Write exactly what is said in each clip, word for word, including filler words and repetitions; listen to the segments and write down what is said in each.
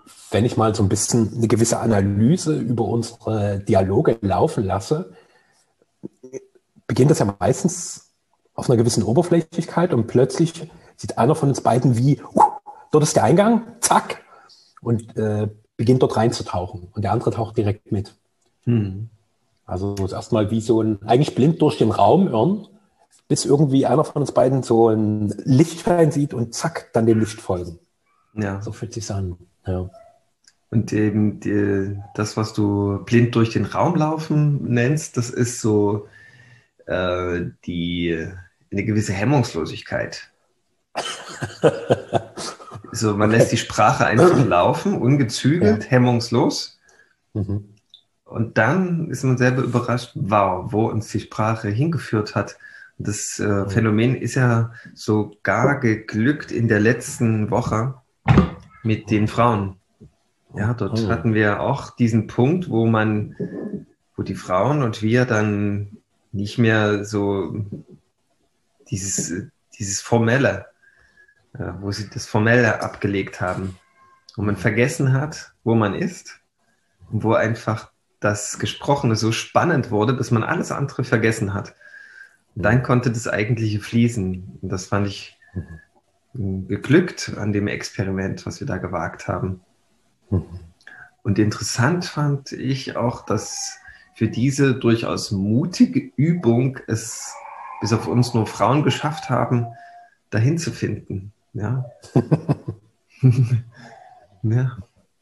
wenn ich mal so ein bisschen eine gewisse Analyse über unsere Dialoge laufen lasse, beginnt das ja meistens auf einer gewissen Oberflächlichkeit und plötzlich sieht einer von uns beiden wie, uh, dort ist der Eingang, zack, und äh, beginnt dort reinzutauchen. Und der andere taucht direkt mit. Hm. Also es ist erstmal wie so ein, eigentlich blind durch den Raum irren, bis irgendwie einer von uns beiden so ein Lichtschein sieht und zack, dann dem Licht folgen. Ja. So fühlt sich an. Ja. Und eben die, das, was du blind durch den Raum laufen nennst, das ist so äh, die eine gewisse Hemmungslosigkeit. So, man Okay. lässt die Sprache einfach laufen, ungezügelt, Ja. hemmungslos. Mhm. Und dann ist man selber überrascht, wow, wo uns die Sprache hingeführt hat. Das äh, Mhm. Phänomen ist ja sogar geglückt in der letzten Woche mit den Frauen. Ja, dort Mhm. hatten wir auch diesen Punkt, wo man, wo die Frauen und wir dann nicht mehr so dieses, dieses Formelle, äh, wo sie das Formelle abgelegt haben, wo man vergessen hat, wo man ist und wo einfach das Gesprochene so spannend wurde, dass man alles andere vergessen hat. Und dann konnte das Eigentliche fließen. Und das fand ich geglückt an dem Experiment, was wir da gewagt haben. Und interessant fand ich auch, dass für diese durchaus mutige Übung es bis auf uns nur Frauen geschafft haben, dahin zu finden. Ja. Ja.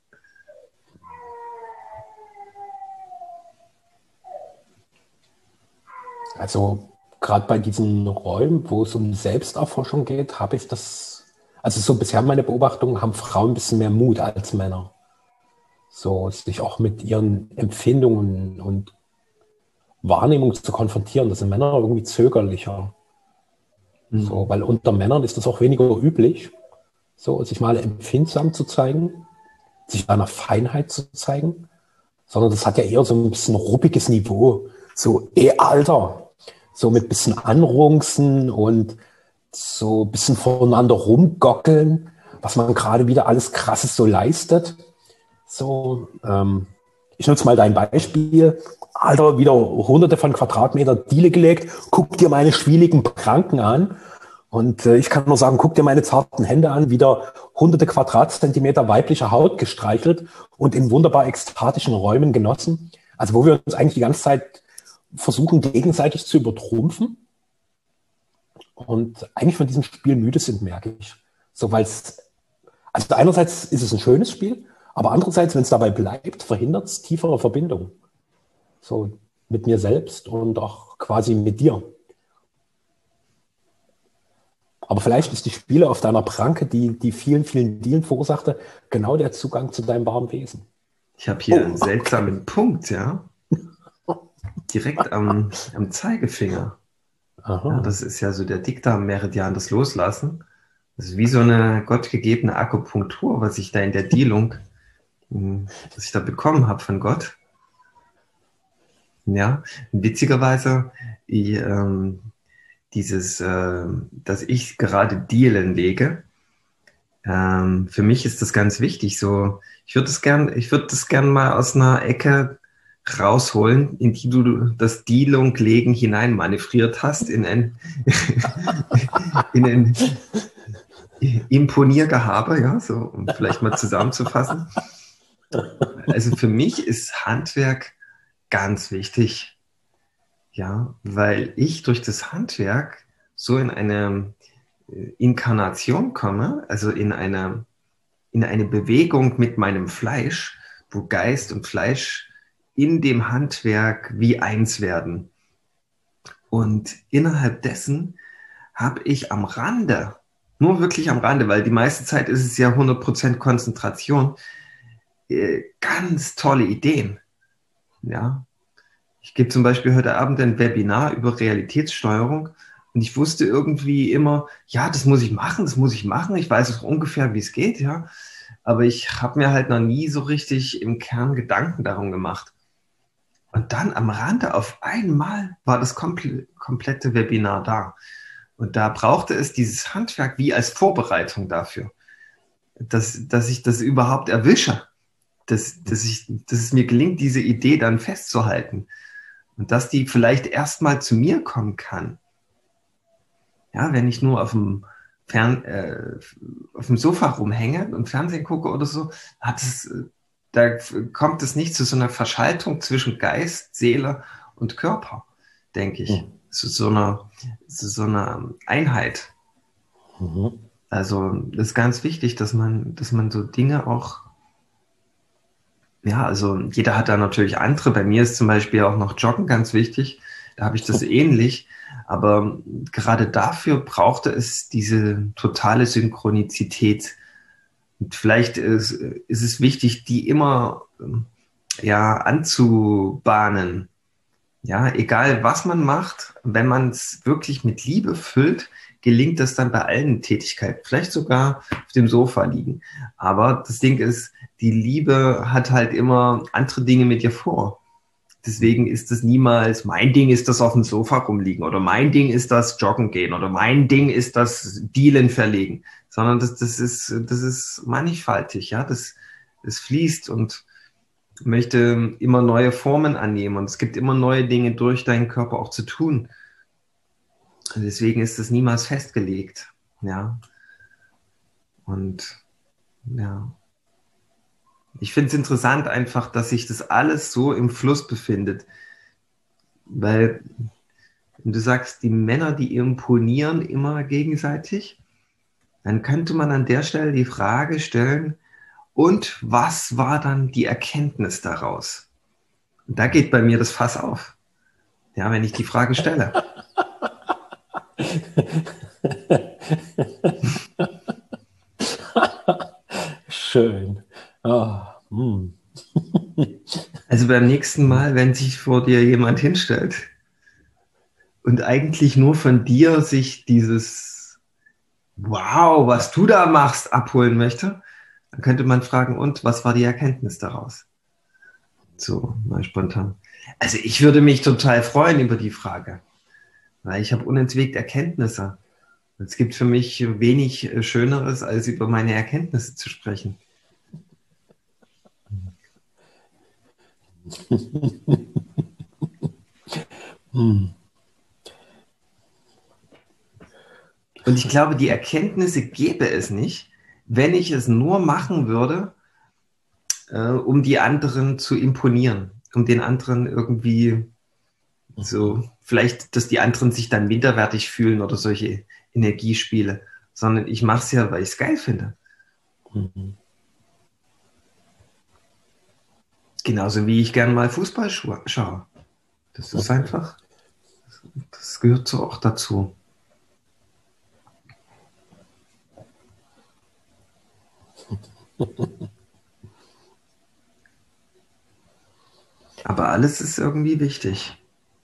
Also gerade bei diesen Räumen, wo es um Selbsterforschung geht, habe ich das, also so bisher meine Beobachtungen, haben Frauen ein bisschen mehr Mut als Männer. So sich auch mit ihren Empfindungen und Wahrnehmungen zu konfrontieren. Das sind Männer irgendwie zögerlicher. Mhm. So, weil unter Männern ist das auch weniger üblich, so sich mal empfindsam zu zeigen, sich einer Feinheit zu zeigen, sondern das hat ja eher so ein bisschen ruppiges Niveau. So, ey, Alter, so mit bisschen Anrunzen und so ein bisschen voneinander rumgockeln, was man gerade wieder alles Krasses so leistet. So, ähm, ich nutze mal dein Beispiel. Alter, wieder hunderte von Quadratmeter Diele gelegt. Guck dir meine schwieligen Pranken an. Und äh, ich kann nur sagen, guck dir meine zarten Hände an. Wieder hunderte Quadratzentimeter weiblicher Haut gestreichelt und in wunderbar ekstatischen Räumen genossen. Also wo wir uns eigentlich die ganze Zeit versuchen, gegenseitig zu übertrumpfen. Und eigentlich von diesem Spiel müde sind, merke ich. So, weil es, also einerseits ist es ein schönes Spiel, aber andererseits, wenn es dabei bleibt, verhindert es tiefere Verbindung. So mit mir selbst und auch quasi mit dir. Aber vielleicht ist die Spiele auf deiner Pranke, die die vielen, vielen Dealen verursachte, genau der Zugang zu deinem wahren Wesen. Ich habe hier Oh, einen seltsamen Punkt, ja. Direkt am, am Zeigefinger. Aha. Ja, das ist ja so der Dickdarm-Meridian, das Loslassen. Das ist wie so eine gottgegebene Akupunktur, was ich da in der Dealung, mh, was ich da bekommen habe von Gott. Ja, witzigerweise, ich, ähm, dieses, äh, dass ich gerade Dealen lege, ähm, für mich ist das ganz wichtig. So, ich würde das gern, ich würde das gern mal aus einer Ecke rausholen, in die du das Dealung legen hinein manövriert hast, in ein, in ein Imponiergehabe, ja, so, um vielleicht mal zusammenzufassen. Also für mich ist Handwerk ganz wichtig, ja, weil ich durch das Handwerk so in eine Inkarnation komme, also in eine, in eine Bewegung mit meinem Fleisch, wo Geist und Fleisch in dem Handwerk wie eins werden. Und innerhalb dessen habe ich am Rande, nur wirklich am Rande, weil die meiste Zeit ist es ja hundert Prozent Konzentration, äh, ganz tolle Ideen. Ja, ich gebe zum Beispiel heute Abend ein Webinar über Realitätssteuerung und ich wusste irgendwie immer, ja, das muss ich machen, das muss ich machen. Ich weiß auch ungefähr, wie es geht, ja. Aber ich habe mir halt noch nie so richtig im Kern Gedanken darum gemacht. Und dann am Rande auf einmal war das komple- komplette Webinar da. Und da brauchte es dieses Handwerk wie als Vorbereitung dafür. dass, dass ich das überhaupt erwische, dass, dass, ich, dass es mir gelingt, diese Idee dann festzuhalten und dass die vielleicht erstmal zu mir kommen kann. Ja, wenn ich nur auf dem, Fern, äh, auf dem Sofa rumhänge und Fernsehen gucke oder so, hat es, da kommt es nicht zu so einer Verschaltung zwischen Geist, Seele und Körper, denke ich. Mhm. Zu so einer, zu so einer Einheit. Mhm. Also das ist ganz wichtig, dass man, dass man so Dinge auch, ja, also jeder hat da natürlich andere. Bei mir ist zum Beispiel auch noch Joggen ganz wichtig. Da habe ich das ähnlich. Aber gerade dafür brauchte es diese totale Synchronizität. Und vielleicht ist, ist es wichtig, die immer ja, anzubahnen. Ja, egal was man macht, wenn man es wirklich mit Liebe füllt, gelingt das dann bei allen Tätigkeiten. Vielleicht sogar auf dem Sofa liegen. Aber das Ding ist, die Liebe hat halt immer andere Dinge mit dir vor. Deswegen ist es niemals, mein Ding ist das auf dem Sofa rumliegen oder mein Ding ist das Joggen gehen oder mein Ding ist das Dielen verlegen, sondern das, das, ist, das ist mannigfaltig, ja, das, das fließt und möchte immer neue Formen annehmen und es gibt immer neue Dinge durch deinen Körper auch zu tun. Und deswegen ist es niemals festgelegt, ja. Und ja. Ich finde es interessant einfach, dass sich das alles so im Fluss befindet. Weil, wenn du sagst, die Männer, die imponieren immer gegenseitig, dann könnte man an der Stelle die Frage stellen, und was war dann die Erkenntnis daraus? Und da geht bei mir das Fass auf. Ja, wenn ich die Frage stelle. Schön. Oh, hm. Also beim nächsten Mal, wenn sich vor dir jemand hinstellt und eigentlich nur von dir sich dieses Wow, was du da machst, abholen möchte, dann könnte man fragen, und was war die Erkenntnis daraus? So, mal spontan. Also ich würde mich total freuen über die Frage, weil ich habe unentwegt Erkenntnisse. Es gibt für mich wenig Schöneres, als über meine Erkenntnisse zu sprechen. Und ich glaube, die Erkenntnisse gäbe es nicht, wenn ich es nur machen würde, äh, um die anderen zu imponieren, um den anderen irgendwie so, vielleicht, dass die anderen sich dann minderwertig fühlen oder solche Energiespiele, sondern ich mache es ja, weil ich es geil finde. Mhm. Genauso wie ich gerne mal Fußball schaue. Das ist einfach, das gehört so auch dazu. Aber alles ist irgendwie wichtig.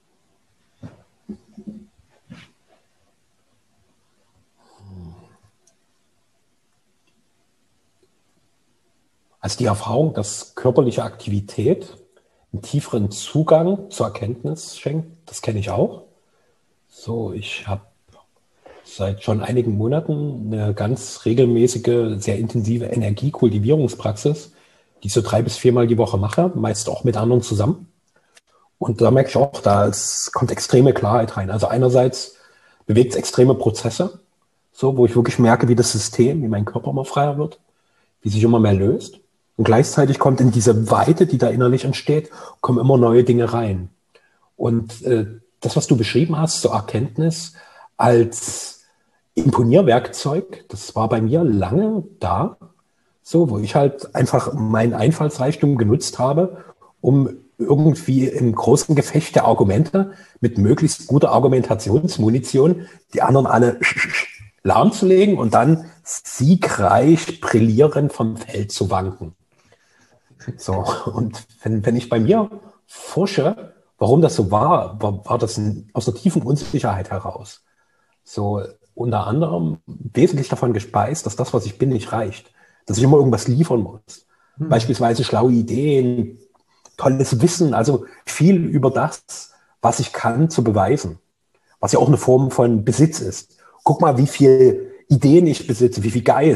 Also die Erfahrung, dass körperliche Aktivität einen tieferen Zugang zur Erkenntnis schenkt, das kenne ich auch. So, ich habe seit schon einigen Monaten eine ganz regelmäßige, sehr intensive Energiekultivierungspraxis, die ich so drei bis viermal die Woche mache, meist auch mit anderen zusammen. Und da merke ich auch, da es kommt extreme Klarheit rein. Also einerseits bewegt es extreme Prozesse, so, wo ich wirklich merke, wie das System, wie mein Körper immer freier wird, wie sich immer mehr löst. Und gleichzeitig kommt in diese Weite, die da innerlich entsteht, kommen immer neue Dinge rein. Und äh, das, was du beschrieben hast, zur Erkenntnis als Imponierwerkzeug, das war bei mir lange da, so, wo ich halt einfach meinen Einfallsreichtum genutzt habe, um irgendwie im großen Gefecht der Argumente mit möglichst guter Argumentationsmunition die anderen alle lahmzulegen und dann siegreich brillierend vom Feld zu wanken. So, und wenn, wenn ich bei mir forsche, warum das so war, war, war das ein, aus der tiefen Unsicherheit heraus. So, unter anderem wesentlich davon gespeist, dass das, was ich bin, nicht reicht. Dass ich immer irgendwas liefern muss. Hm. Beispielsweise schlaue Ideen, tolles Wissen, also viel über das, was ich kann, zu beweisen. Was ja auch eine Form von Besitz ist. Guck mal, wie viel Ideen ich besitze, wie viel Geist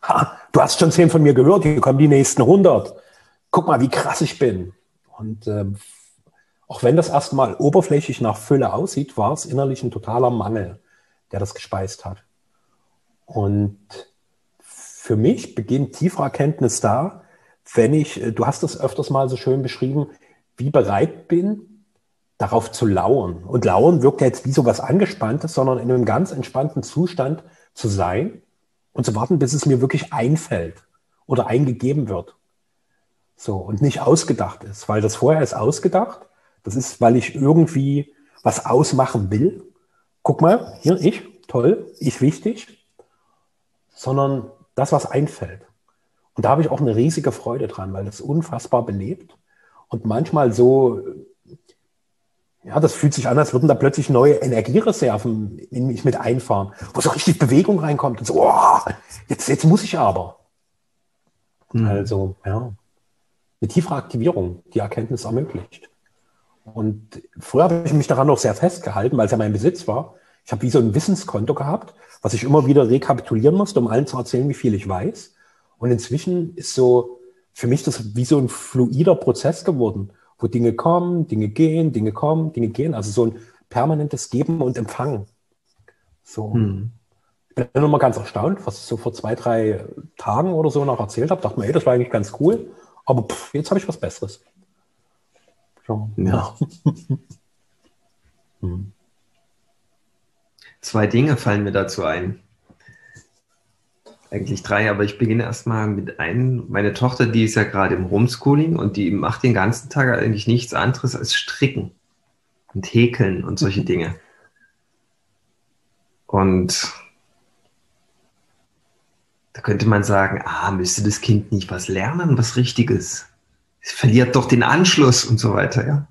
Ha, du hast schon zehn von mir gehört, hier kommen die nächsten hundert. Guck mal, wie krass ich bin. Und äh, auch wenn das erstmal oberflächlich nach Fülle aussieht, war es innerlich ein totaler Mangel, der das gespeist hat. Und für mich beginnt tiefere Erkenntnis da, wenn ich, du hast es öfters mal so schön beschrieben, wie bereit bin, darauf zu lauern. Und lauern wirkt ja jetzt wie so was Angespanntes, sondern in einem ganz entspannten Zustand zu sein und zu warten, bis es mir wirklich einfällt oder eingegeben wird. So, und nicht ausgedacht ist, weil das vorher ist ausgedacht. Das ist, weil ich irgendwie was ausmachen will. Guck mal, hier, ich, toll, ich wichtig, sondern das, was einfällt. Und da habe ich auch eine riesige Freude dran, weil das unfassbar belebt und manchmal so, ja, das fühlt sich an, als würden da plötzlich neue Energiereserven in mich mit einfahren, wo so richtig Bewegung reinkommt und so, oh, jetzt, jetzt muss ich aber. Mhm. Also, ja, eine tiefere Aktivierung, die Erkenntnis ermöglicht. Und früher habe ich mich daran noch sehr festgehalten, weil es ja mein Besitz war. Ich habe wie so ein Wissenskonto gehabt, was ich immer wieder rekapitulieren musste, um allen zu erzählen, wie viel ich weiß. Und inzwischen ist so für mich das wie so ein fluider Prozess geworden, wo Dinge kommen, Dinge gehen, Dinge kommen, Dinge gehen. Also so ein permanentes Geben und Empfangen. So. Hm. Ich bin dann immer ganz erstaunt, was ich so vor zwei, drei Tagen oder so noch erzählt habe. Dachte mir, ey, das war eigentlich ganz cool. Aber pff, jetzt habe ich was Besseres. Ja. Ja. hm. Zwei Dinge fallen mir dazu ein. Eigentlich drei, aber ich beginne erstmal mit einem. Meine Tochter, die ist ja gerade im Homeschooling und die macht den ganzen Tag eigentlich nichts anderes als stricken und häkeln und solche Dinge. Und da könnte man sagen, ah, müsste das Kind nicht was lernen, was Richtiges? Es verliert doch den Anschluss und so weiter, ja.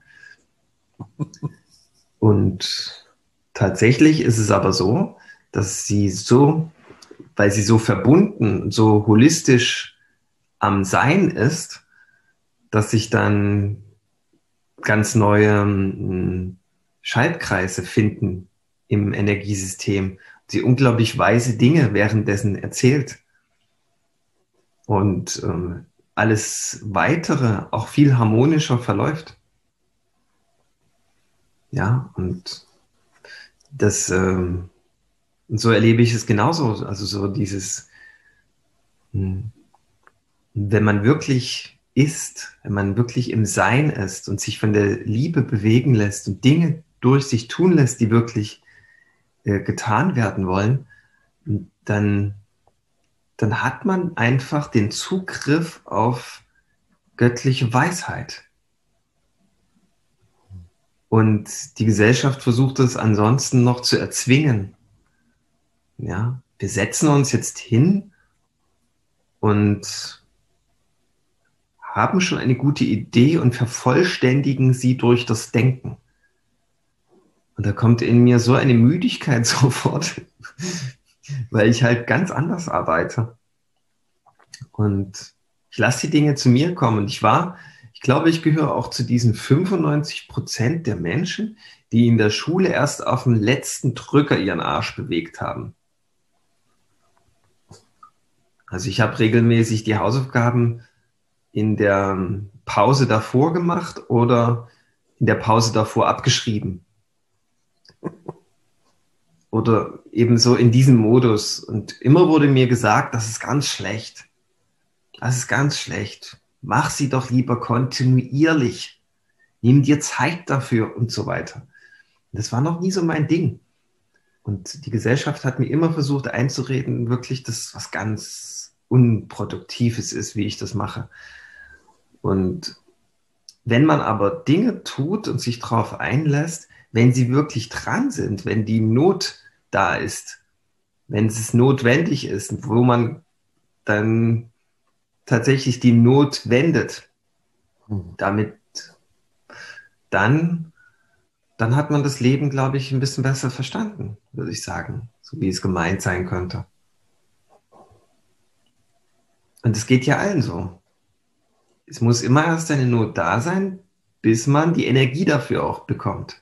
Und tatsächlich ist es aber so, dass sie so, weil sie so verbunden, so holistisch am Sein ist, dass sich dann ganz neue m, Schaltkreise finden im Energiesystem. Sie unglaublich weise Dinge währenddessen erzählt. Und ähm, alles Weitere auch viel harmonischer verläuft. Ja, und das, ähm, so erlebe ich es genauso. Also so dieses, mh, wenn man wirklich ist, wenn man wirklich im Sein ist und sich von der Liebe bewegen lässt und Dinge durch sich tun lässt, die wirklich äh, getan werden wollen, dann, dann hat man einfach den Zugriff auf göttliche Weisheit. Und die Gesellschaft versucht es ansonsten noch zu erzwingen. Ja, wir setzen uns jetzt hin und haben schon eine gute Idee und vervollständigen sie durch das Denken. Und da kommt in mir so eine Müdigkeit sofort, weil ich halt ganz anders arbeite. Und ich lasse die Dinge zu mir kommen. Und ich war, ich glaube, ich gehöre auch zu diesen fünfundneunzig Prozent der Menschen, die in der Schule erst auf den letzten Drücker ihren Arsch bewegt haben. Also ich habe regelmäßig die Hausaufgaben in der Pause davor gemacht oder in der Pause davor abgeschrieben. Oder ebenso in diesem Modus. Und immer wurde mir gesagt, das ist ganz schlecht. Das ist ganz schlecht. Mach sie doch lieber kontinuierlich. Nimm dir Zeit dafür und so weiter. Das war noch nie so mein Ding. Und die Gesellschaft hat mir immer versucht einzureden, wirklich, dass was ganz Unproduktives ist, wie ich das mache. Und wenn man aber Dinge tut und sich darauf einlässt, wenn sie wirklich dran sind, wenn die Not da ist, wenn es notwendig ist, wo man dann tatsächlich die Not wendet, damit dann, dann hat man das Leben, glaube ich, ein bisschen besser verstanden, würde ich sagen, so wie es gemeint sein könnte. Und es geht ja allen so. Es muss immer erst eine Not da sein, bis man die Energie dafür auch bekommt.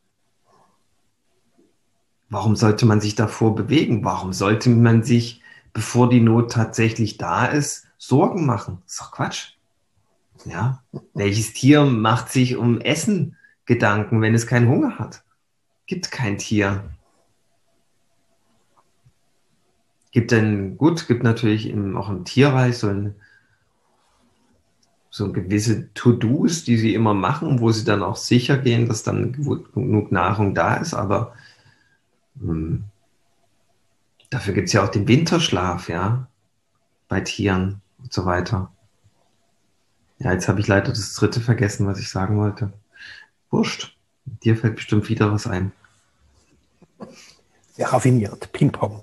Warum sollte man sich davor bewegen? Warum sollte man sich bevor die Not tatsächlich da ist, Sorgen machen. Das ist doch Quatsch. Ja? Welches Tier macht sich um Essen Gedanken, wenn es keinen Hunger hat? Gibt kein Tier. Gibt denn, gut, gibt natürlich im, auch im Tierreich so, ein, so gewisse To-Dos, die sie immer machen, wo sie dann auch sicher gehen, dass dann genug Nahrung da ist, aber mh, dafür gibt es ja auch den Winterschlaf, ja, bei Tieren und so weiter. Ja, jetzt habe ich leider das dritte vergessen, was ich sagen wollte. Wurscht. Dir fällt bestimmt wieder was ein. Sehr raffiniert. Ping-Pong.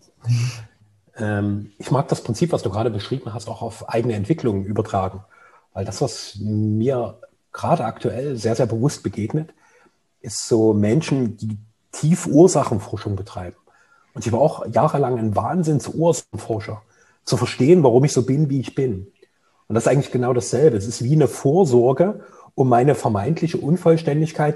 ähm, ich mag das Prinzip, was du gerade beschrieben hast, auch auf eigene Entwicklungen übertragen. Weil das, was mir gerade aktuell sehr, sehr bewusst begegnet, ist so Menschen, die tief Ursachenforschung betreiben. Und ich war auch jahrelang ein Wahnsinns-Ursachenforscher, zu verstehen, warum ich so bin, wie ich bin. Und das ist eigentlich genau dasselbe. Es ist wie eine Vorsorge, um meine vermeintliche Unvollständigkeit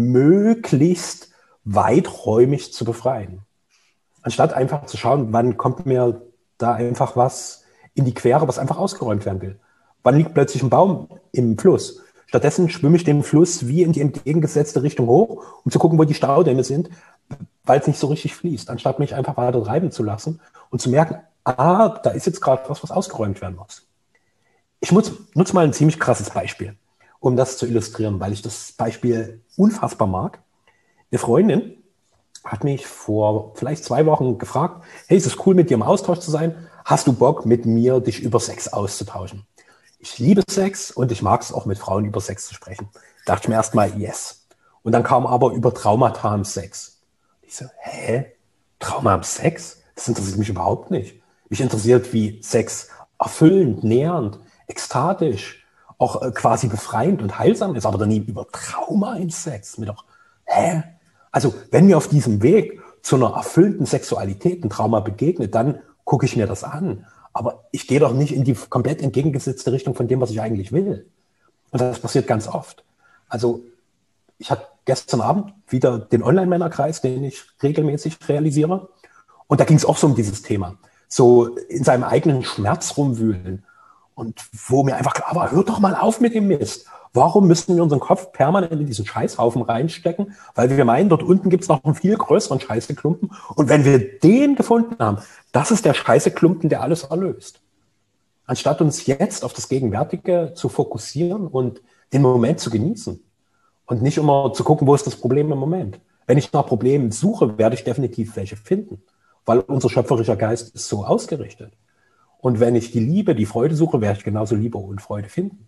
möglichst weiträumig zu befreien. Anstatt einfach zu schauen, wann kommt mir da einfach was in die Quere, was einfach ausgeräumt werden will. Wann liegt plötzlich ein Baum im Fluss? Stattdessen schwimme ich den Fluss wie in die entgegengesetzte Richtung hoch, um zu gucken, wo die Staudämme sind, weil es nicht so richtig fließt, anstatt mich einfach weiter treiben zu lassen und zu merken, ah, da ist jetzt gerade was, was ausgeräumt werden muss. Ich nutze mal ein ziemlich krasses Beispiel, um das zu illustrieren, weil ich das Beispiel unfassbar mag. Eine Freundin hat mich vor vielleicht zwei Wochen gefragt, hey, ist es cool, mit dir im Austausch zu sein? Hast du Bock, mit mir dich über Sex auszutauschen? Ich liebe Sex und ich mag es auch, mit Frauen über Sex zu sprechen. Da dachte ich mir erstmal, yes. Und dann kam aber über Traumata im Sex. Ich so, hä? Trauma im Sex? Das interessiert mich überhaupt nicht. Mich interessiert, wie Sex erfüllend, nährend, ekstatisch, auch äh, quasi befreiend und heilsam ist, aber dann nie über Trauma im Sex. Mir doch, hä? Also, wenn mir auf diesem Weg zu einer erfüllten Sexualität ein Trauma begegnet, dann gucke ich mir das an. Aber ich gehe doch nicht in die komplett entgegengesetzte Richtung von dem, was ich eigentlich will. Und das passiert ganz oft. Also, ich hatte gestern Abend wieder den Online-Männerkreis, den ich regelmäßig realisiere. Und da ging es auch so um dieses Thema. So in seinem eigenen Schmerz rumwühlen. Und wo mir einfach klar war, hört doch mal auf mit dem Mist. Warum müssen wir unseren Kopf permanent in diesen Scheißhaufen reinstecken? Weil wir meinen, dort unten gibt es noch einen viel größeren Scheißeklumpen. Und wenn wir den gefunden haben, das ist der Scheißeklumpen, der alles erlöst. Anstatt uns jetzt auf das Gegenwärtige zu fokussieren und den Moment zu genießen. Und nicht immer zu gucken, wo ist das Problem im Moment. Wenn ich nach Problemen suche, werde ich definitiv welche finden. Weil unser schöpferischer Geist ist so ausgerichtet. Und wenn ich die Liebe, die Freude suche, werde ich genauso Liebe und Freude finden.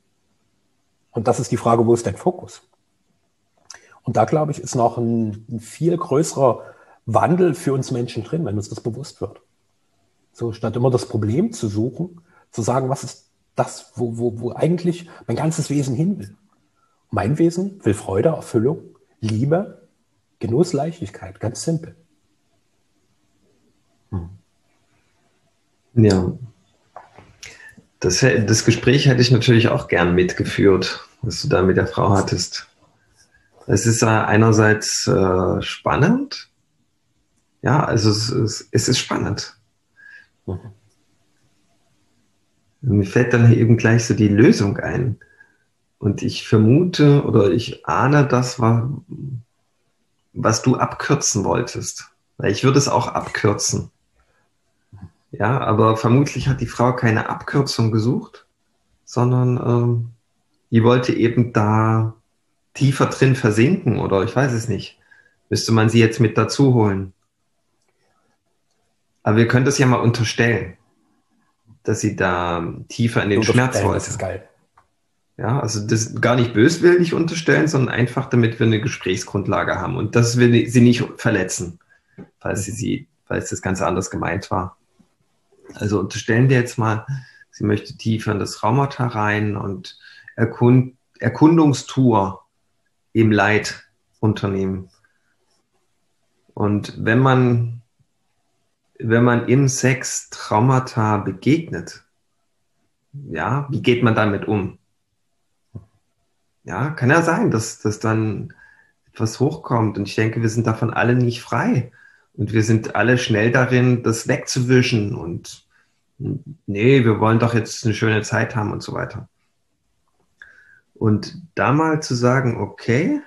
Und das ist die Frage, wo ist dein Fokus? Und da, glaube ich, ist noch ein, ein viel größerer Wandel für uns Menschen drin, wenn uns das bewusst wird. So, statt immer das Problem zu suchen, zu sagen, was ist das, wo, wo, wo eigentlich mein ganzes Wesen hin will. Mein Wesen will Freude, Erfüllung, Liebe, Genuss, Leichtigkeit, ganz simpel. Hm. Ja. Das, das Gespräch hätte ich natürlich auch gern mitgeführt, was du da mit der Frau hattest. Es ist einerseits äh, spannend. Ja, also es ist, es ist spannend. Mhm. Mir fällt dann eben gleich so die Lösung ein. Und ich vermute oder ich ahne das, war, was du abkürzen wolltest. Weil ich würde es auch abkürzen. Ja, aber vermutlich hat die Frau keine Abkürzung gesucht, sondern ähm, die wollte eben da tiefer drin versinken oder ich weiß es nicht. Müsste man sie jetzt mit dazu holen. Aber wir können das ja mal unterstellen, dass sie da tiefer in den Schmerz wollte. Das ist geil. Ja, also das gar nicht böswillig unterstellen, sondern einfach, damit wir eine Gesprächsgrundlage haben und dass wir sie nicht verletzen, falls sie sie, falls das Ganze anders gemeint war. Also unterstellen wir jetzt mal, sie möchte tiefer in das Traumata rein und Erkund Erkundungstour im Leid unternehmen. Und wenn man, wenn man im Sex Traumata begegnet, ja, wie geht man damit um? Ja, kann ja sein, dass, dass dann etwas hochkommt. Und ich denke, wir sind davon alle nicht frei. Und wir sind alle schnell darin, das wegzuwischen und Nee, wir wollen doch jetzt eine schöne Zeit haben und so weiter. Und da mal zu sagen, okay,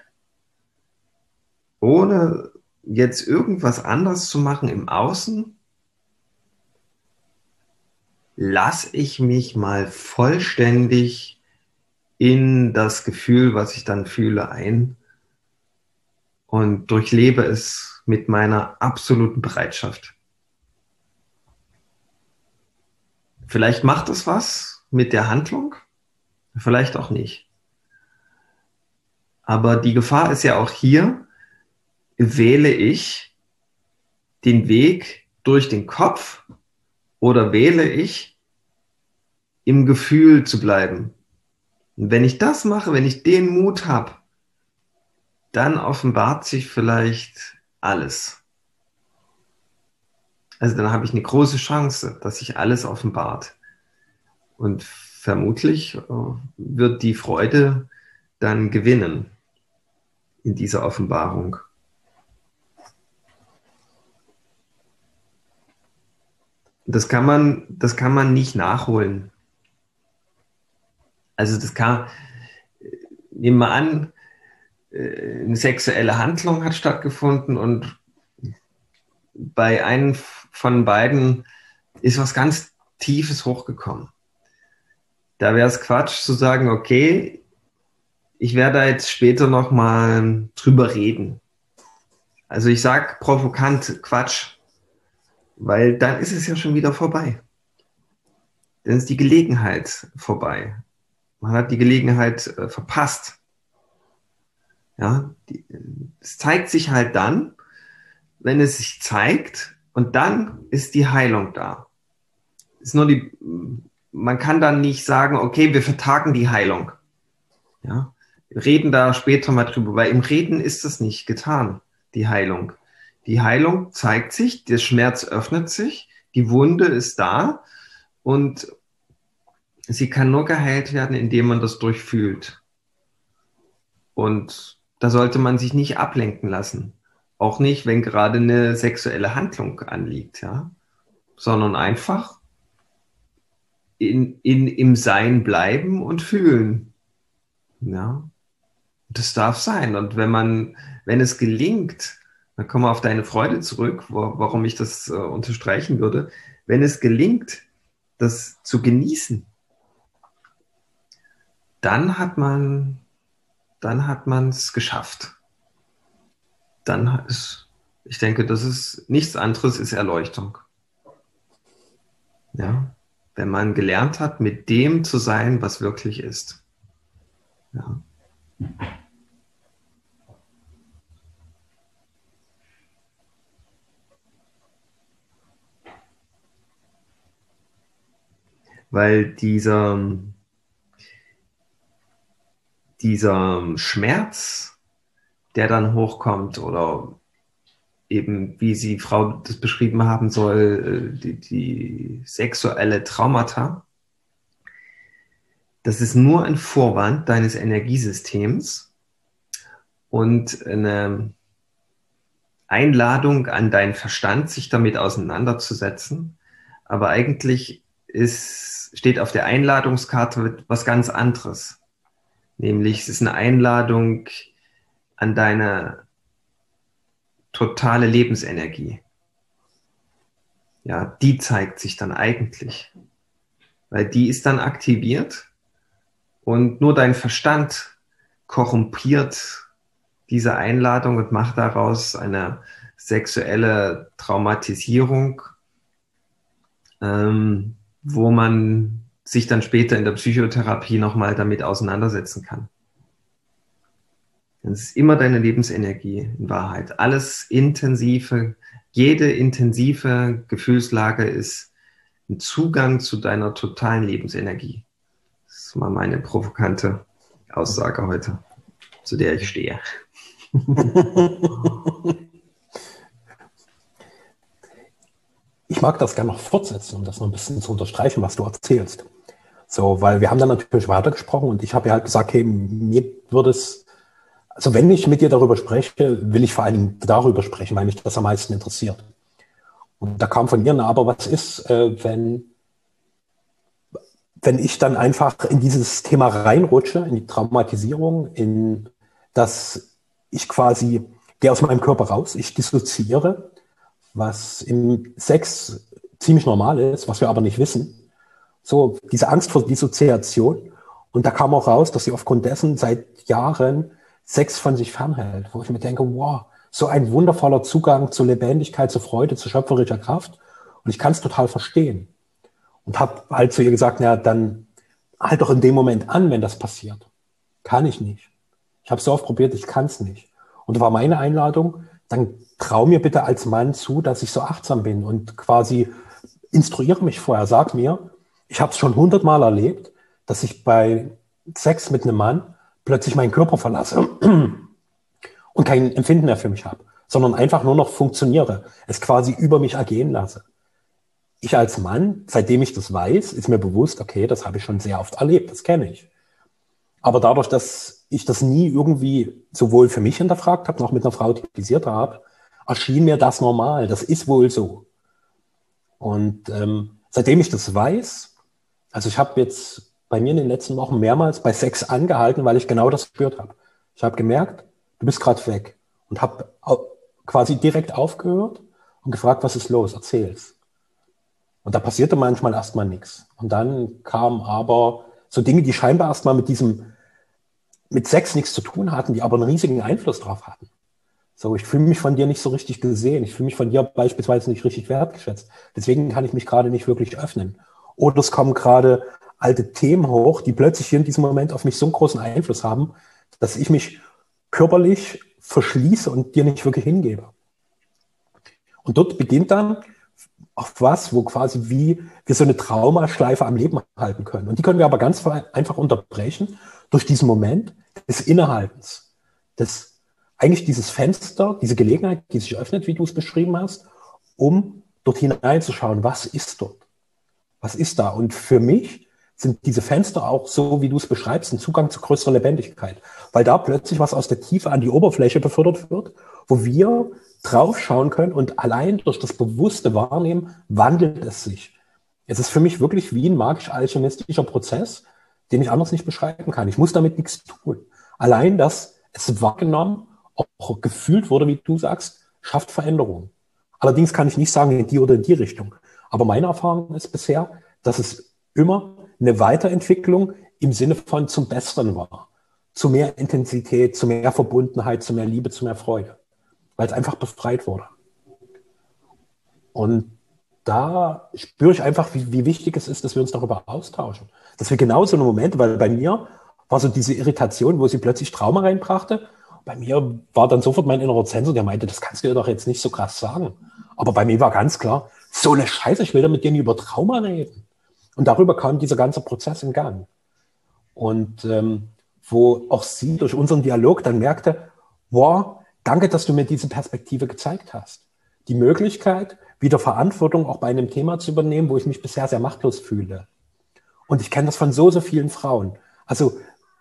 ohne jetzt irgendwas anderes zu machen im Außen, lasse ich mich mal vollständig in das Gefühl, was ich dann fühle, ein und durchlebe es mit meiner absoluten Bereitschaft. Vielleicht macht es was mit der Handlung, vielleicht auch nicht. Aber die Gefahr ist ja auch hier, wähle ich den Weg durch den Kopf oder wähle ich im Gefühl zu bleiben. Und wenn ich das mache, wenn ich den Mut habe, dann offenbart sich vielleicht alles. Also dann habe ich eine große Chance, dass sich alles offenbart. Und vermutlich wird die Freude dann gewinnen in dieser Offenbarung. Das kann man, das kann man nicht nachholen. Also das kann, nehmen wir an, eine sexuelle Handlung hat stattgefunden und bei einem von beiden ist was ganz Tiefes hochgekommen. Da wäre es Quatsch zu sagen, okay, ich werde da jetzt später nochmal drüber reden. Also ich sage provokant Quatsch, weil dann ist es ja schon wieder vorbei. Dann ist die Gelegenheit vorbei. Man hat die Gelegenheit äh, verpasst. Ja, die, es zeigt sich halt dann, wenn es sich zeigt, und dann ist die Heilung da. Ist nur die, man kann dann nicht sagen, okay, wir vertagen die Heilung. Ja, wir reden da später mal drüber, weil im Reden ist das nicht getan, die Heilung. Die Heilung zeigt sich, der Schmerz öffnet sich, die Wunde ist da und sie kann nur geheilt werden, indem man das durchfühlt. Und da sollte man sich nicht ablenken lassen. Auch nicht, wenn gerade eine sexuelle Handlung anliegt, ja, sondern einfach in, in, im Sein bleiben und fühlen. Ja, das darf sein. Und wenn man, wenn es gelingt, dann kommen wir auf deine Freude zurück, wo, warum ich das äh, unterstreichen würde. Wenn es gelingt, das zu genießen, dann hat man, dann hat man es geschafft. Dann ist, ich denke, das ist nichts anderes, ist Erleuchtung. Ja, wenn man gelernt hat, mit dem zu sein, was wirklich ist. Ja. Weil dieser, dieser Schmerz, der dann hochkommt oder eben, wie Sie, Frau, das beschrieben haben soll, die, die sexuelle Traumata, das ist nur ein Vorwand deines Energiesystems und eine Einladung an deinen Verstand, sich damit auseinanderzusetzen. Aber eigentlich ist, steht auf der Einladungskarte was ganz anderes. Nämlich es ist eine Einladung an deine totale Lebensenergie. Ja, die zeigt sich dann eigentlich. Weil die ist dann aktiviert und nur dein Verstand korrumpiert diese Einladung und macht daraus eine sexuelle Traumatisierung, ähm, wo man sich dann später in der Psychotherapie nochmal damit auseinandersetzen kann. Es ist immer deine Lebensenergie in Wahrheit. Alles intensive, jede intensive Gefühlslage ist ein Zugang zu deiner totalen Lebensenergie. Das ist mal meine provokante Aussage heute, zu der ich stehe. Ich mag das gerne noch fortsetzen, um das noch ein bisschen zu unterstreichen, was du erzählst. So, weil wir haben dann natürlich weitergesprochen und ich habe ja halt gesagt, hey, mir würde es, also wenn ich mit dir darüber spreche, will ich vor allen Dingen darüber sprechen, weil mich das am meisten interessiert. Und da kam von ihr, na, aber was ist, äh, wenn wenn ich dann einfach in dieses Thema reinrutsche, in die Traumatisierung, in das ich quasi gehe aus meinem Körper raus, ich dissoziiere, was im Sex ziemlich normal ist, was wir aber nicht wissen. So, diese Angst vor Dissoziation. Und da kam auch raus, dass sie aufgrund dessen seit Jahren Sex von sich fernhält, wo ich mir denke, wow, so ein wundervoller Zugang zur Lebendigkeit, zur Freude, zu schöpferischer Kraft. Und ich kann es total verstehen. Und habe halt zu ihr gesagt, na, dann halt doch in dem Moment an, wenn das passiert. Kann ich nicht. Ich habe so oft probiert, ich kann es nicht. Und da war meine Einladung, dann trau mir bitte als Mann zu, dass ich so achtsam bin und quasi instruiere mich vorher. Sag mir, ich habe es schon hundertmal erlebt, dass ich bei Sex mit einem Mann plötzlich meinen Körper verlasse und kein Empfinden mehr für mich habe, sondern einfach nur noch funktioniere, es quasi über mich ergehen lasse. Ich als Mann, seitdem ich das weiß, ist mir bewusst, okay, das habe ich schon sehr oft erlebt, das kenne ich. Aber dadurch, dass ich das nie irgendwie sowohl für mich hinterfragt habe, noch mit einer Frau thematisiert habe, erschien mir das normal. Das ist wohl so. Und ähm, seitdem ich das weiß, also ich habe jetzt bei mir in den letzten Wochen mehrmals bei Sex angehalten, weil ich genau das gespürt habe. Ich habe gemerkt, du bist gerade weg und habe quasi direkt aufgehört und gefragt, was ist los, erzähl's. Und da passierte manchmal erstmal nichts. Und dann kamen aber so Dinge, die scheinbar erstmal mit diesem, mit Sex nichts zu tun hatten, die aber einen riesigen Einfluss drauf hatten. So, ich fühle mich von dir nicht so richtig gesehen. Ich fühle mich von dir beispielsweise nicht richtig wertgeschätzt. Deswegen kann ich mich gerade nicht wirklich öffnen. Oder es kommen gerade alte Themen hoch, die plötzlich hier in diesem Moment auf mich so einen großen Einfluss haben, dass ich mich körperlich verschließe und dir nicht wirklich hingebe. Und dort beginnt dann auf was, wo quasi wie wir so eine Traumaschleife am Leben halten können. Und die können wir aber ganz einfach unterbrechen durch diesen Moment des Innehaltens. Das, eigentlich dieses Fenster, diese Gelegenheit, die sich öffnet, wie du es beschrieben hast, um dort hineinzuschauen, was ist dort? Was ist da? Und für mich sind diese Fenster auch so, wie du es beschreibst, ein Zugang zu größerer Lebendigkeit. Weil da plötzlich was aus der Tiefe an die Oberfläche befördert wird, wo wir draufschauen können und allein durch das bewusste Wahrnehmen wandelt es sich. Es ist für mich wirklich wie ein magisch-alchemistischer Prozess, den ich anders nicht beschreiben kann. Ich muss damit nichts tun. Allein, dass es wahrgenommen, auch gefühlt wurde, wie du sagst, schafft Veränderung. Allerdings kann ich nicht sagen, in die oder in die Richtung. Aber meine Erfahrung ist bisher, dass es immer eine Weiterentwicklung im Sinne von zum Besseren war. Zu mehr Intensität, zu mehr Verbundenheit, zu mehr Liebe, zu mehr Freude. Weil es einfach befreit wurde. Und da spüre ich einfach, wie, wie wichtig es ist, dass wir uns darüber austauschen. Dass wir genau so eine Momente, weil bei mir war so diese Irritation, wo sie plötzlich Trauma reinbrachte. Bei mir war dann sofort mein innerer Zensor, der meinte, das kannst du dir doch jetzt nicht so krass sagen. Aber bei mir war ganz klar, so eine Scheiße, ich will da mit dir nicht über Trauma reden. Und darüber kam dieser ganze Prozess in Gang. Und ähm, wo auch sie durch unseren Dialog dann merkte, wow, danke, dass du mir diese Perspektive gezeigt hast. Die Möglichkeit, wieder Verantwortung auch bei einem Thema zu übernehmen, wo ich mich bisher sehr machtlos fühle. Und ich kenne das von so, so vielen Frauen. Also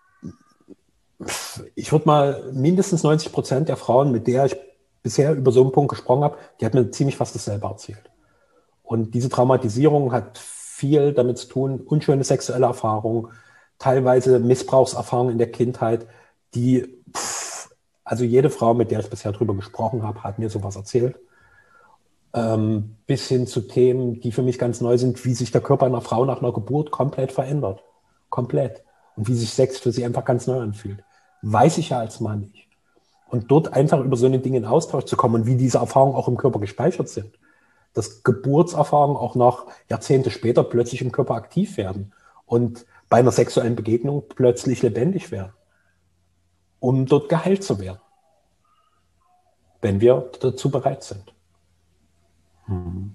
ich würde mal mindestens neunzig Prozent der Frauen, mit der ich bisher über so einen Punkt gesprochen habe, die hat mir ziemlich fast dasselbe erzählt. Und diese Traumatisierung hat viel damit zu tun, unschöne sexuelle Erfahrungen, teilweise Missbrauchserfahrungen in der Kindheit, die, pff, also jede Frau, mit der ich bisher drüber gesprochen habe, hat mir sowas erzählt. Ähm, bis hin zu Themen, die für mich ganz neu sind, wie sich der Körper einer Frau nach einer Geburt komplett verändert. Komplett. Und wie sich Sex für sie einfach ganz neu anfühlt. Weiß ich ja als Mann nicht. Und dort einfach über so eine Dinge in Austausch zu kommen und wie diese Erfahrungen auch im Körper gespeichert sind. Dass Geburtserfahrungen auch noch Jahrzehnte später plötzlich im Körper aktiv werden und bei einer sexuellen Begegnung plötzlich lebendig werden, um dort geheilt zu werden, wenn wir dazu bereit sind. Hm.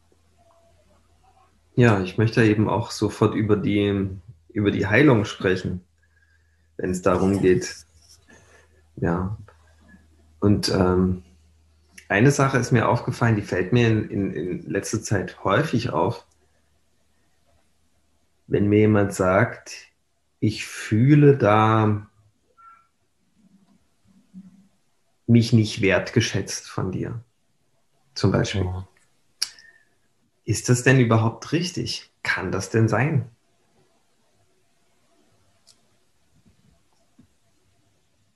Ja, ich möchte eben auch sofort über die, über die Heilung sprechen, wenn es darum geht. Ja, und ähm, eine Sache ist mir aufgefallen, die fällt mir in, in, in letzter Zeit häufig auf, wenn mir jemand sagt, ich fühle da mich nicht wertgeschätzt von dir, zum Beispiel. Ist das denn überhaupt richtig? Kann das denn sein?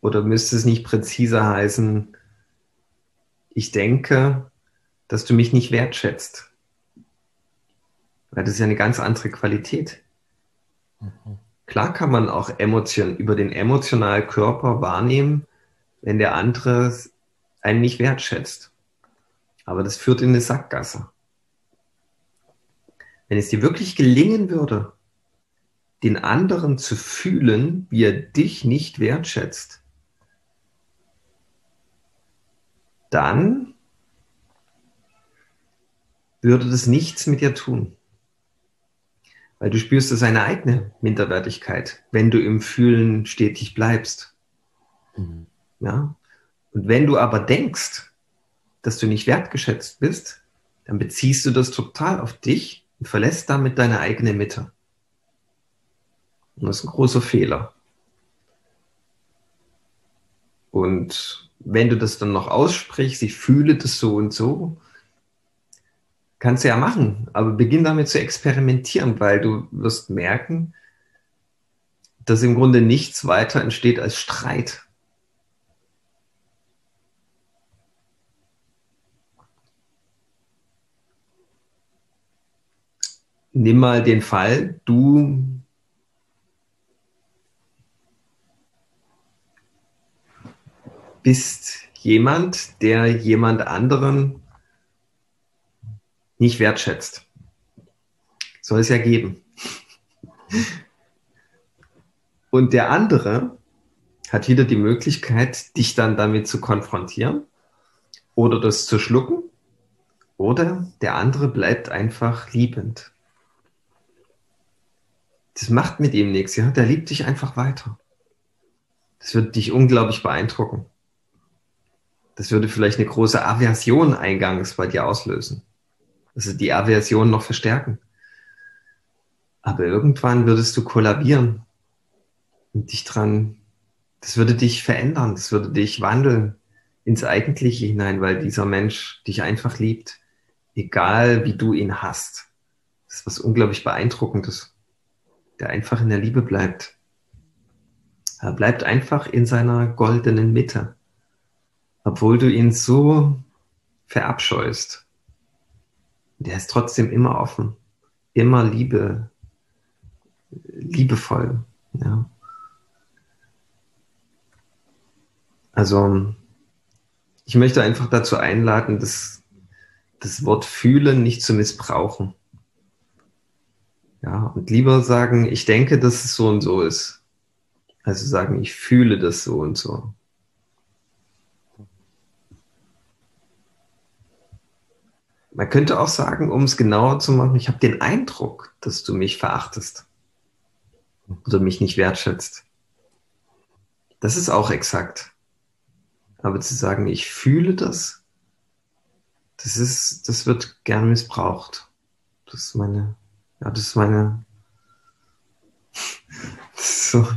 Oder müsste es nicht präziser heißen, ich denke, dass du mich nicht wertschätzt? Weil das ist ja eine ganz andere Qualität. Mhm. Klar kann man auch Emotionen über den emotionalen Körper wahrnehmen, wenn der andere einen nicht wertschätzt. Aber das führt in eine Sackgasse. Wenn es dir wirklich gelingen würde, den anderen zu fühlen, wie er dich nicht wertschätzt, dann würde das nichts mit dir tun. Weil du spürst es eine eigene Minderwertigkeit, wenn du im Fühlen stetig bleibst. Mhm. Ja? Und wenn du aber denkst, dass du nicht wertgeschätzt bist, dann beziehst du das total auf dich und verlässt damit deine eigene Mitte. Und das ist ein großer Fehler. Und wenn du das dann noch aussprichst, ich fühle das so und so, kannst du ja machen, aber beginn damit zu experimentieren, weil du wirst merken, dass im Grunde nichts weiter entsteht als Streit. Nimm mal den Fall, du bist jemand, der jemand anderen nicht wertschätzt. Soll es ja geben. Und der andere hat wieder die Möglichkeit, dich dann damit zu konfrontieren oder das zu schlucken, oder der andere bleibt einfach liebend. Das macht mit ihm nichts, ja? Der liebt dich einfach weiter. Das würde dich unglaublich beeindrucken. Das würde vielleicht eine große Aversion eingangs bei dir auslösen. Also die Aversion noch verstärken. Aber irgendwann würdest du kollabieren und dich dran, das würde dich verändern, das würde dich wandeln ins Eigentliche hinein, weil dieser Mensch dich einfach liebt, egal wie du ihn hast. Das ist was unglaublich Beeindruckendes, der einfach in der Liebe bleibt. Er bleibt einfach in seiner goldenen Mitte, obwohl du ihn so verabscheust. Der ist trotzdem immer offen, immer Liebe, liebevoll. Ja. Also ich möchte einfach dazu einladen, das, das Wort fühlen nicht zu missbrauchen. Ja, und lieber sagen, ich denke, dass es so und so ist. Also sagen, ich fühle das so und so. Man könnte auch sagen, um es genauer zu machen, ich habe den Eindruck, dass du mich verachtest oder mich nicht wertschätzt. Das ist auch exakt. Aber zu sagen, ich fühle das, das ist, das wird gern missbraucht. Das ist meine, ja, das ist meine, das ist so.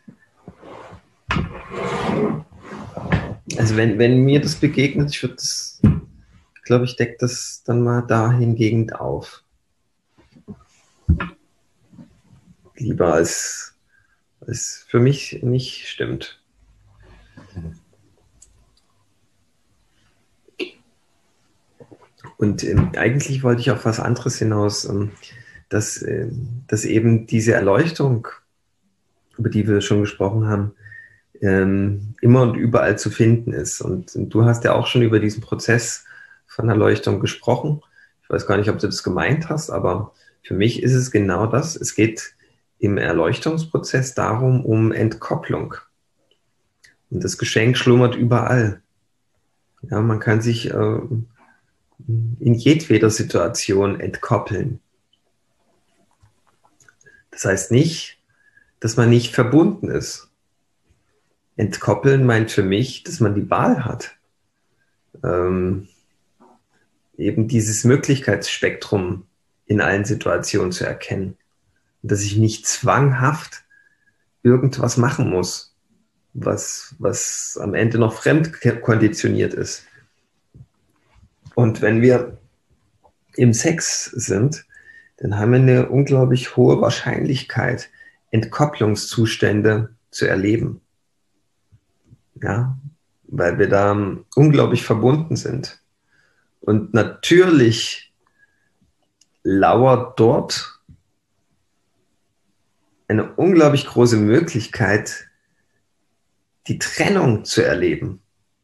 Also wenn, wenn mir das begegnet, ich würde das, ich glaube, ich decke das dann mal dahingehend auf. Lieber als es für mich nicht stimmt. Und ähm, eigentlich wollte ich auf was anderes hinaus, ähm, dass, äh, dass eben diese Erleuchtung, über die wir schon gesprochen haben, ähm, immer und überall zu finden ist. Und, und du hast ja auch schon über diesen Prozess von Erleuchtung gesprochen. Ich weiß gar nicht, ob du das gemeint hast, aber für mich ist es genau das. Es geht im Erleuchtungsprozess darum, um Entkopplung. Und das Geschenk schlummert überall. Ja, man kann sich äh, in jedweder Situation entkoppeln. Das heißt nicht, dass man nicht verbunden ist. Entkoppeln meint für mich, dass man die Wahl hat, ähm, eben dieses Möglichkeitsspektrum in allen Situationen zu erkennen. Und dass ich nicht zwanghaft irgendwas machen muss, was, was am Ende noch fremdkonditioniert ist. Und wenn wir im Sex sind, dann haben wir eine unglaublich hohe Wahrscheinlichkeit, Entkopplungszustände zu erleben. Ja, weil wir da unglaublich verbunden sind. Und natürlich lauert dort eine unglaublich große Möglichkeit, die Trennung zu erleben.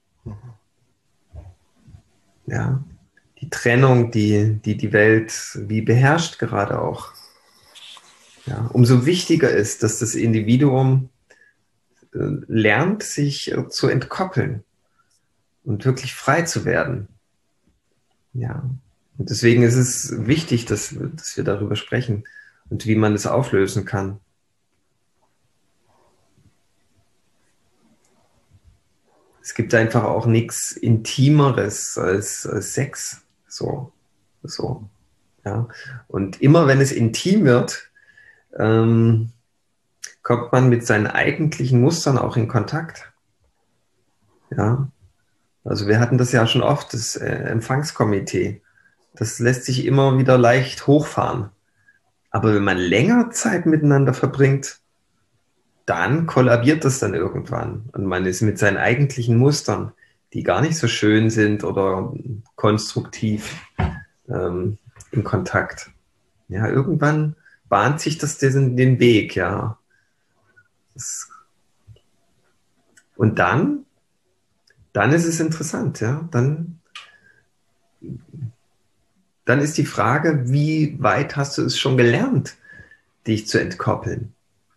Ja, die Trennung, die, die die Welt wie beherrscht gerade auch. Ja, umso wichtiger ist, dass das Individuum äh, lernt, sich äh, zu entkoppeln und wirklich frei zu werden. Ja, und deswegen ist es wichtig, dass, dass wir darüber sprechen und wie man es auflösen kann. Es gibt einfach auch nichts Intimeres als, als Sex. So, so, ja. Und immer wenn es intim wird, ähm, kommt man mit seinen eigentlichen Mustern auch in Kontakt. Ja. Also wir hatten das ja schon oft, das äh, Empfangskomitee. Das lässt sich immer wieder leicht hochfahren. Aber wenn man länger Zeit miteinander verbringt, dann kollabiert das dann irgendwann. Und man ist mit seinen eigentlichen Mustern, die gar nicht so schön sind oder konstruktiv, ähm, in Kontakt. Ja, irgendwann bahnt sich das den, den Weg, ja. Das, und dann, dann ist es interessant, ja. Dann, dann ist die Frage, wie weit hast du es schon gelernt, dich zu entkoppeln?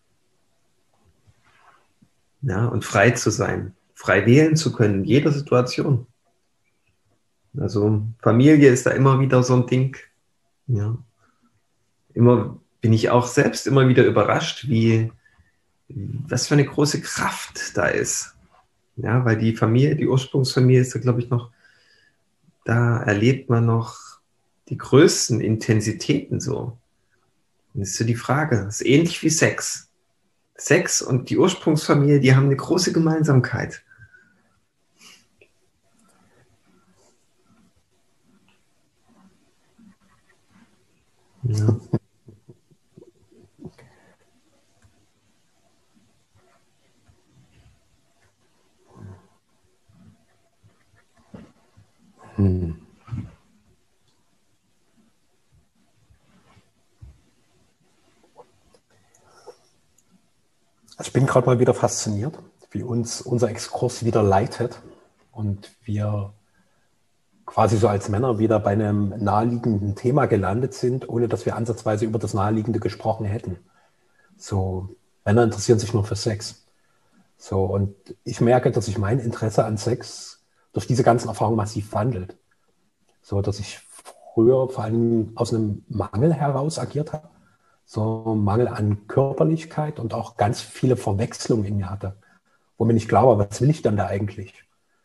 Ja, und frei zu sein, frei wählen zu können in jeder Situation. Also Familie ist da immer wieder so ein Ding. Ja. Immer bin ich auch selbst immer wieder überrascht, wie, was für eine große Kraft da ist. Ja, weil die Familie, die Ursprungsfamilie ist da, glaube ich, noch, da erlebt man noch die größten Intensitäten so. Und das ist so die Frage, das ist ähnlich wie Sex. Sex und die Ursprungsfamilie, die haben eine große Gemeinsamkeit. Ja. Hm. Also ich bin gerade mal wieder fasziniert, wie uns unser Exkurs wieder leitet und wir quasi so als Männer wieder bei einem naheliegenden Thema gelandet sind, ohne dass wir ansatzweise über das Naheliegende gesprochen hätten. So, Männer interessieren sich nur für Sex. So, und ich merke, dass sich mein Interesse an Sex durch diese ganzen Erfahrungen massiv wandelt. So, dass ich früher vor allem aus einem Mangel heraus agiert habe. So Mangel an Körperlichkeit und auch ganz viele Verwechslungen in mir hatte, wo mir nicht klar war, was will ich denn da eigentlich?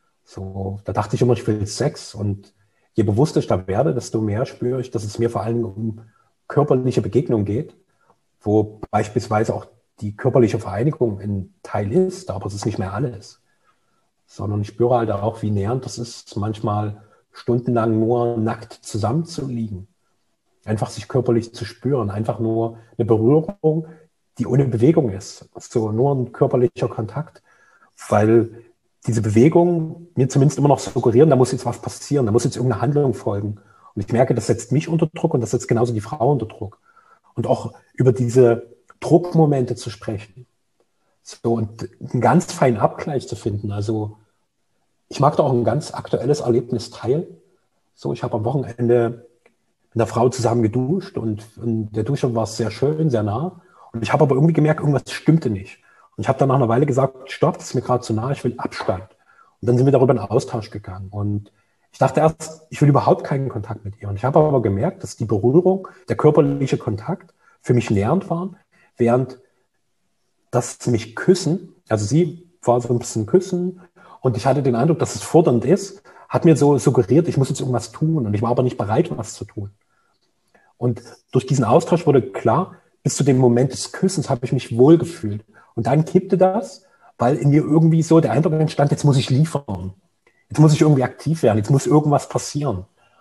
So, da dachte ich immer, ich will Sex, und je bewusster ich da werde, desto mehr spüre ich, dass es mir vor allem um körperliche Begegnung geht, wo beispielsweise auch die körperliche Vereinigung ein Teil ist, aber es ist nicht mehr alles, sondern ich spüre halt auch, wie nähernd das ist, manchmal stundenlang nur nackt zusammenzuliegen. Einfach sich körperlich zu spüren, einfach nur eine Berührung, die ohne Bewegung ist. So nur ein körperlicher Kontakt, weil diese Bewegungen mir zumindest immer noch suggerieren, da muss jetzt was passieren, da muss jetzt irgendeine Handlung folgen. Und ich merke, das setzt mich unter Druck und das setzt genauso die Frau unter Druck. Und auch über diese Druckmomente zu sprechen. So, und einen ganz feinen Abgleich zu finden. Also ich mag da auch ein ganz aktuelles Erlebnis teilen. So, ich habe am Wochenende mit einer Frau zusammen geduscht und, und der Dusche war sehr schön, sehr nah. Und ich habe aber irgendwie gemerkt, irgendwas stimmte nicht. Und ich habe dann nach einer Weile gesagt, stopp, das ist mir gerade zu nah, ich will Abstand. Und dann sind wir darüber in Austausch gegangen. Und ich dachte erst, ich will überhaupt keinen Kontakt mit ihr. Und ich habe aber gemerkt, dass die Berührung, der körperliche Kontakt für mich nährend waren, während das mich Küssen, also sie war so ein bisschen Küssen und ich hatte den Eindruck, dass es fordernd ist, hat mir so suggeriert, ich muss jetzt irgendwas tun, und ich war aber nicht bereit, was zu tun. Und durch diesen Austausch wurde klar, bis zu dem Moment des Küssens habe ich mich wohlgefühlt. Und dann kippte das, weil in mir irgendwie so der Eindruck entstand, jetzt muss ich liefern. Jetzt muss ich irgendwie aktiv werden, jetzt muss irgendwas passieren.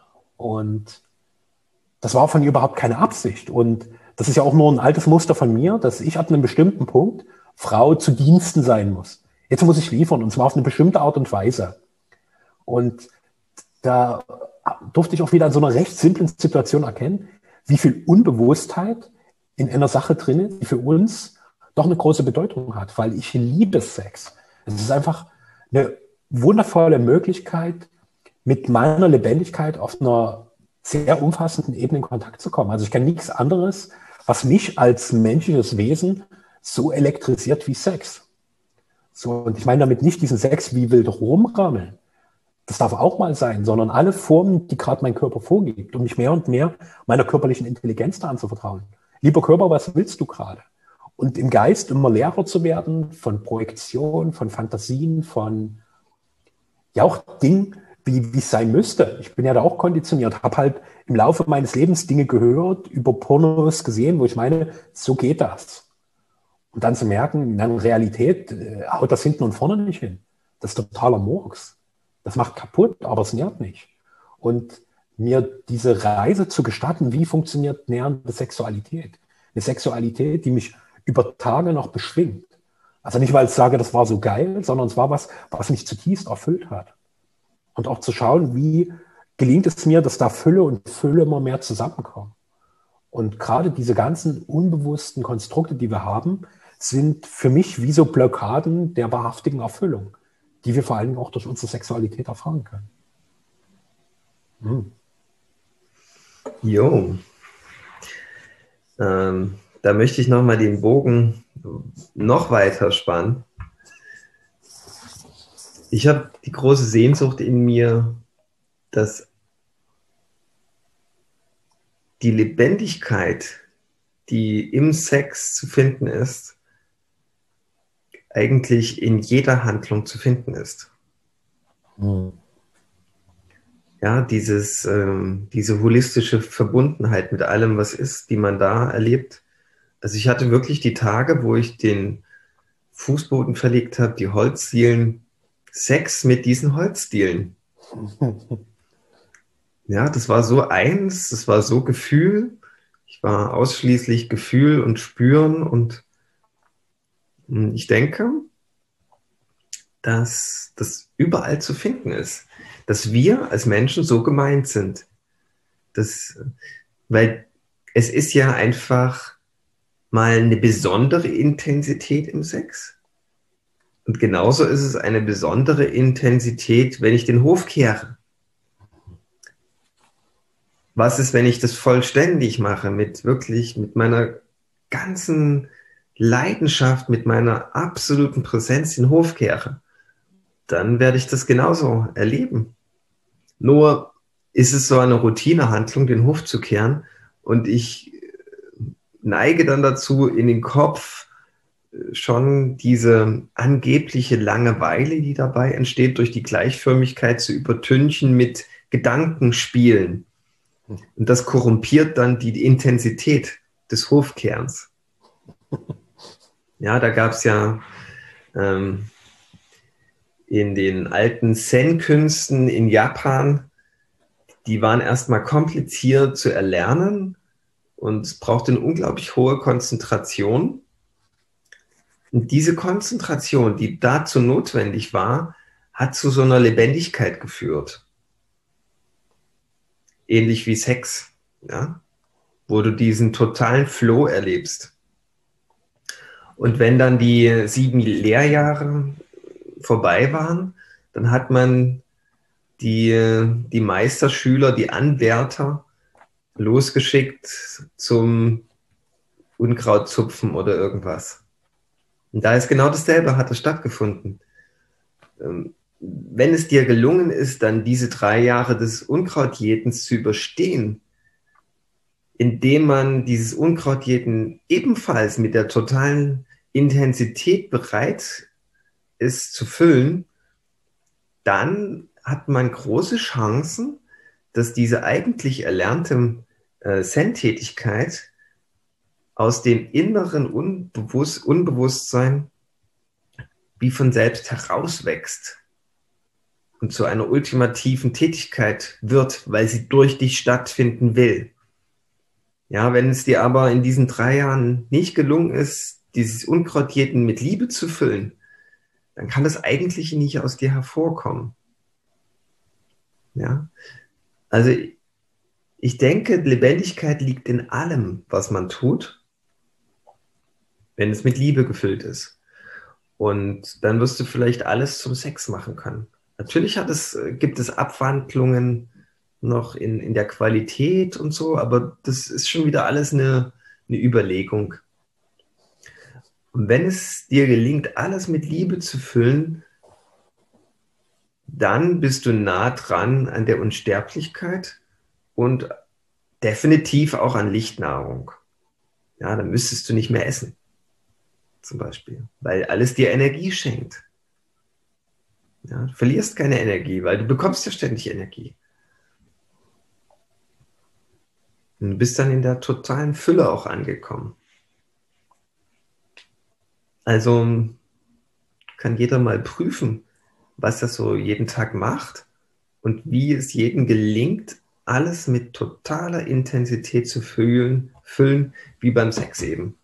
Und das war von ihr überhaupt keine Absicht. Und das ist ja auch nur ein altes Muster von mir, dass ich ab einem bestimmten Punkt Frau zu Diensten sein muss. Jetzt muss ich liefern und zwar auf eine bestimmte Art und Weise. Und da durfte ich auch wieder in so einer recht simplen Situation erkennen, wie viel Unbewusstheit in einer Sache drin ist, die für uns doch eine große Bedeutung hat, weil ich liebe Sex. Es ist einfach eine wundervolle Möglichkeit, mit meiner Lebendigkeit auf einer sehr umfassenden Ebene in Kontakt zu kommen. Also ich kenne nichts anderes, was mich als menschliches Wesen so elektrisiert wie Sex. So, und ich meine damit nicht diesen Sex wie wild rumrammeln. Das darf auch mal sein, sondern alle Formen, die gerade mein Körper vorgibt, um mich mehr und mehr meiner körperlichen Intelligenz da anzuvertrauen. Lieber Körper, was willst du gerade? Und im Geist immer leerer zu werden von Projektion, von Fantasien, von ja auch Dingen, wie wie es sein müsste. Ich bin ja da auch konditioniert, habe halt im Laufe meines Lebens Dinge gehört, über Pornos gesehen, wo ich meine, so geht das. Und dann zu merken, in der Realität äh, haut das hinten und vorne nicht hin. Das ist totaler Murks. Das macht kaputt, aber es nährt nicht. Und mir diese Reise zu gestatten, wie funktioniert nährende Sexualität? Eine Sexualität, die mich über Tage noch beschwingt. Also nicht, weil ich sage, das war so geil, sondern es war was, was mich zutiefst erfüllt hat. Und auch zu schauen, wie gelingt es mir, dass da Fülle und Fülle immer mehr zusammenkommen. Und gerade diese ganzen unbewussten Konstrukte, die wir haben, sind für mich wie so Blockaden der wahrhaftigen Erfüllung, die wir vor allen Dingen auch durch unsere Sexualität erfahren können. Hm. Jo. Ähm, da möchte ich nochmal den Bogen noch weiter spannen. Ich habe die große Sehnsucht in mir, dass die Lebendigkeit, die im Sex zu finden ist, eigentlich in jeder Handlung zu finden ist. Hm. Ja, dieses, ähm, diese holistische Verbundenheit mit allem, was ist, die man da erlebt. Also ich hatte wirklich die Tage, wo ich den Fußboden verlegt habe, die Holzdielen, Sex mit diesen Holzdielen. Ja, das war so eins, das war so Gefühl. Ich war ausschließlich Gefühl und Spüren und ich denke, dass das überall zu finden ist. Dass wir als Menschen so gemeint sind. Das, weil es ist ja einfach mal eine besondere Intensität im Sex. Und genauso ist es eine besondere Intensität, wenn ich den Hof kehre. Was ist, wenn ich das vollständig mache, mit wirklich, mit meiner ganzen Leidenschaft, mit meiner absoluten Präsenz den Hof kehre? Dann werde ich das genauso erleben. Nur ist es so eine Routinehandlung, den Hof zu kehren, und ich neige dann dazu, in den Kopf schon diese angebliche Langeweile, die dabei entsteht, durch die Gleichförmigkeit zu übertünchen mit Gedankenspielen. Und das korrumpiert dann die Intensität des Hofkehrens. Ja, da gab es ja ähm, in den alten Zen-Künsten in Japan, die waren erstmal kompliziert zu erlernen und es brauchte eine unglaublich hohe Konzentration. Und diese Konzentration, die dazu notwendig war, hat zu so einer Lebendigkeit geführt. Ähnlich wie Sex, ja? Wo du diesen totalen Flow erlebst. Und wenn dann die sieben Lehrjahre vorbei waren, dann hat man die, die Meisterschüler, die Anwärter losgeschickt zum Unkrautzupfen oder irgendwas. Und da ist genau dasselbe, hat es stattgefunden. Wenn es dir gelungen ist, dann diese drei Jahre des Unkrautjätens zu überstehen, indem man dieses Unkrautjäten ebenfalls mit der totalen Intensität bereit ist zu füllen, dann hat man große Chancen, dass diese eigentlich erlernte äh, Zen-Tätigkeit aus dem inneren Unbewusst Unbewusstsein wie von selbst herauswächst und zu einer ultimativen Tätigkeit wird, weil sie durch dich stattfinden will. Ja, wenn es dir aber in diesen drei Jahren nicht gelungen ist, dieses Unkrautjäten mit Liebe zu füllen, dann kann das eigentlich nicht aus dir hervorkommen. Ja? Also ich denke, Lebendigkeit liegt in allem, was man tut, wenn es mit Liebe gefüllt ist. Und dann wirst du vielleicht alles zum Sex machen können. Natürlich hat es, gibt es Abwandlungen noch in, in der Qualität und so, aber das ist schon wieder alles eine, eine Überlegung. Und wenn es dir gelingt, alles mit Liebe zu füllen, dann bist du nah dran an der Unsterblichkeit und definitiv auch an Lichtnahrung. Ja, dann müsstest du nicht mehr essen, zum Beispiel, weil alles dir Energie schenkt. Ja, du verlierst keine Energie, weil du bekommst ja ständig Energie. Und du bist dann in der totalen Fülle auch angekommen. Also kann jeder mal prüfen, was er so jeden Tag macht und wie es jedem gelingt, alles mit totaler Intensität zu füllen, füllen wie beim Sex eben.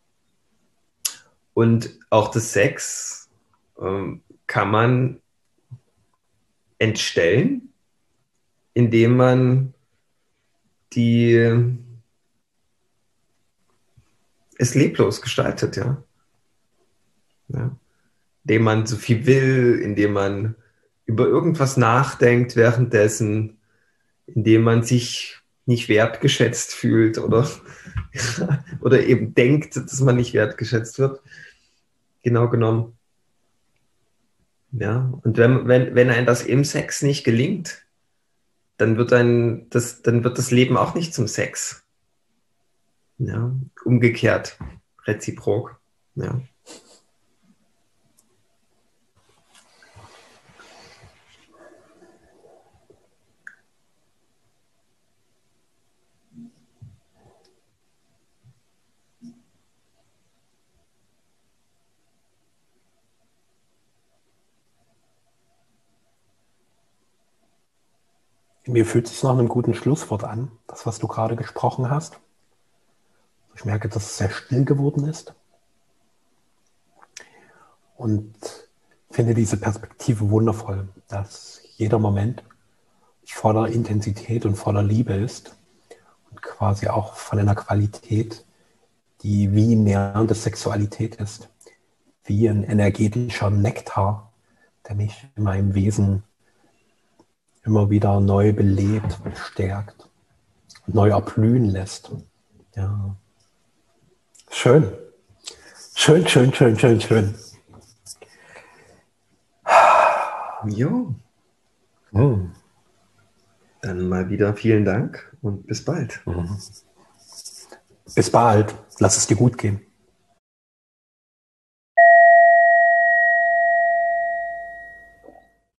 Und auch das Sex ähm, kann man entstellen, indem man die, es leblos gestaltet, ja. ja. Indem man so viel will, indem man über irgendwas nachdenkt währenddessen, indem man sich nicht wertgeschätzt fühlt oder, oder eben denkt, dass man nicht wertgeschätzt wird. Genau genommen. Ja, und wenn, wenn, wenn einem das im Sex nicht gelingt, dann wird ein, das, dann wird das Leben auch nicht zum Sex. Ja, umgekehrt, reziprok. Ja. Mir fühlt es sich nach einem guten Schlusswort an, das, was du gerade gesprochen hast. Ich merke, dass es sehr still geworden ist. Und finde diese Perspektive wundervoll, dass jeder Moment voller Intensität und voller Liebe ist und quasi auch von einer Qualität, die wie nährende Sexualität ist, wie ein energetischer Nektar, der mich in meinem Wesen immer wieder neu belebt, bestärkt, neu erblühen lässt. Ja. Schön. Schön, schön, schön, schön, schön. Jo. Hm. Dann mal wieder vielen Dank und bis bald. Mhm. Bis bald. Lass es dir gut gehen.